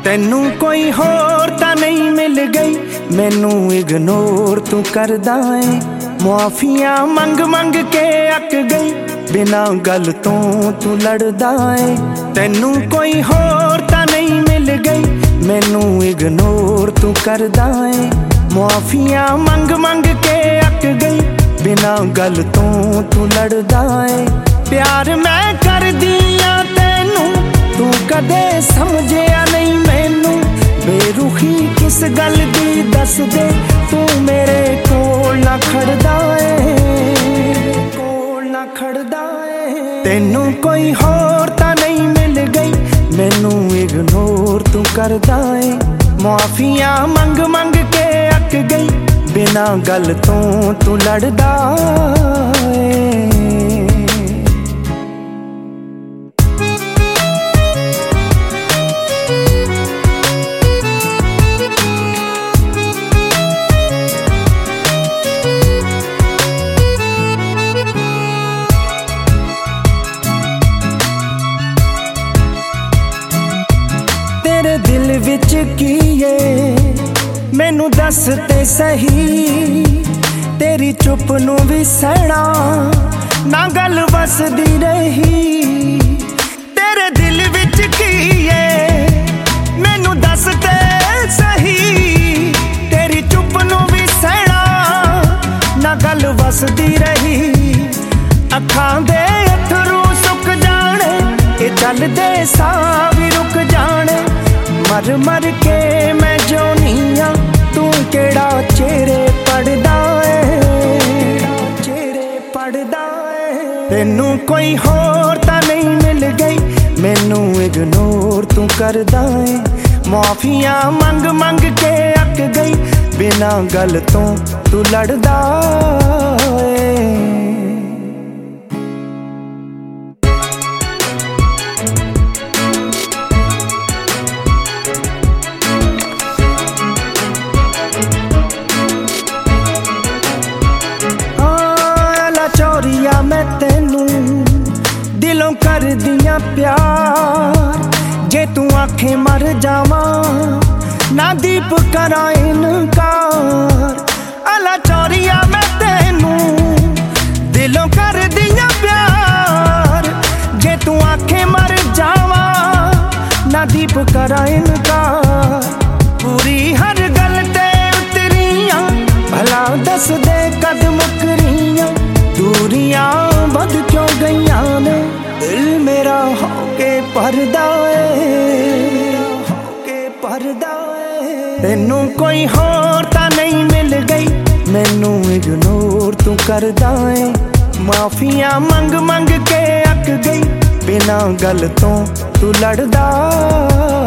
ਤੈਨੂੰ ਕੋਈ ਹੋਰ ਤਾਂ ਨਹੀਂ ਮਿਲ ਗਈ, ਮੈਨੂੰ ਇਗਨੋਰ ਤੂੰ ਕਰਦਾ ਏ। ਮੁਆਫੀਆਂ ਮੰਗ ਮੰਗ ਕੇ ਅੱਕ ਗਈ, ਬਿਨਾਂ ਗੱਲ ਤੋਂ ਤੂੰ ਲੜਦਾ ਏ। ਤੈਨੂੰ ਕੋਈ ਹੋਰ ਤਾਂ ਨਹੀਂ ਮਿਲ ਗਈ, ਮੈਨੂੰ ਇਗਨੋਰ ਤੂੰ ਕਰਦਾ ਏ। ਮੁਆਫੀਆਂ ਮੰਗ ਮੰਗ ਕੇ ਅੱਕ ਗਈ, ਬਿਨਾਂ ਗੱਲ ਤੋਂ ਤੂੰ ਲੜਦਾ ਏ। ਪਿਆਰ ਮੈਂ ਕਰਦੀ ਆਂ ਤੈਨੂੰ, ਤੂੰ ਕਦੇ ਸਮਝਿਆ ਨਹੀਂ ਮੈਨੂੰ। ਬੇਰੁਖੀ ਕਿਸ ਗੱਲ ਦੀ ਦੱਸ ਦੇ, ਤੂੰ ਮੇਰੇ ਕੋਲ ਨਾ ਖੜਦਾ ਏ, ਕੋਲ ਨਾ ਖੜਦਾ ਏ। ਤੈਨੂੰ ਕੋਈ ਹੋਰ ਤਾਂ ਨਹੀਂ ਮਿਲ ਗਈ, ਮੈਨੂੰ ਇਗਨੋਰ ਤੂੰ ਕਰਦਾ ਏ। ਮੁਆਫੀਆਂ ਮੰਗ ਮੰਗ ਕੇ ਅੱਕ ਗਈ, ਬਿਨਾਂ ਗੱਲ ਤੋਂ ਤੂੰ ਲੜਦਾ ਏ। ਤੇਰੇ ਦਿਲ ਵਿੱਚ ਕੀ ਏ ਮੈਨੂੰ ਦੱਸ ਤੇ ਸਹੀ, ਤੇਰੀ ਚੁੱਪ ਨੂੰ ਵੀ ਸਹਿਣਾ ਨਾ ਗੱਲ ਵਸਦੀ ਰਹੀ। ਤੇਰੇ ਦਿਲ ਵਿੱਚ ਕੀ ਏ ਮੈਨੂੰ ਦੱਸ ਤੇ ਸਹੀ, ਤੇਰੀ ਚੁੱਪ ਨੂੰ ਵੀ ਸਹਿਣਾ ਨਾ ਗੱਲ ਵਸਦੀ ਰਹੀ। ਅੱਖਾਂ ਦੇ ਅੱਥਰੂ ਸੁੱਕ ਜਾਣੇ, ਇਹ ਚੱਲਦੇ ਸਾਹ ਵੀ ਰੁਕ ਜਾਣੇ। ਮਰ ਮਰ ਕੇ ਮੈਂ ਜਿਉਣੀ ਆਂ, ਤੂੰ ਕਿਹੜਾ ਚਿਹਰੇ ਪੜਦਾ ਏ, ਚਿਹਰੇ ਪੜਦਾ ਏ। ਤੈਨੂੰ ਕੋਈ ਹੋਰ ਤਾਂ ਨਹੀਂ ਮਿਲ ਗਈ, ਮੈਨੂੰ ਇਗਨੋਰ ਤੂੰ ਕਰਦਾ ਏ। ਮੁਆਫੀਆਂ ਮੰਗ ਮੰਗ ਕੇ ਅੱਕ ਗਈ, ਬਿਨਾਂ ਗੱਲ ਤੋਂ ਤੂੰ ਲੜਦਾ ਏ। ਚੋਰੀਆ ਮੈਂ ਤੈਨੂੰ ਦਿਲੋਂ ਕਰਦੀਆਂ ਪਿਆਰ, ਜੇ ਤੂੰ ਆਖੇ ਮਰ ਜਾਵਾਂ ਨਾ ਦੀਪ ਕਰਾਂ ਇਨਕਾਰ। ਅਲਾ ਚੋਰੀਆ ਮੈਂ ਤੈਨੂੰ ਦਿਲੋਂ ਕਰਦੀਆਂ ਪਿਆਰ, ਜੇ ਤੂੰ ਆਖੇ ਮਰ ਜਾਵਾਂ ਨਾ ਦੀਪ ਕਰਾਂ ਇਨਕਾਰ। ਪੂਰੀ ਹਰ ਗੱਲ ਤੇ ਉਤਰੀਆਂ, ਭਲਾ ਦੱਸ ਦੇ ਕਦ ਮੁਕਰੀਆਂ। ਦੂਰੀਆਂ ਵੱਧ ਕਿਉਂ ਗਈਆਂ ਨੇ, ਦਿਲ ਮੇਰਾ ਹੋ ਕੇ ਭਰਦਾ ਏ, ਹੋ ਕੇ ਭਰਦਾ ਏ। ਤੈਨੂੰ ਕੋਈ ਹੋਰ ਤਾਂ ਨਹੀਂ ਮਿਲ ਗਈ, ਮੈਨੂੰ ਇਗਨੋਰ ਤੂੰ ਕਰਦਾ ਏ। ਮਾਫੀਆਂ ਮੰਗ ਮੰਗ ਕੇ ਅੱਕ ਗਈ, ਬਿਨਾਂ ਗੱਲ ਤੋਂ ਤੂੰ ਲੜਦਾ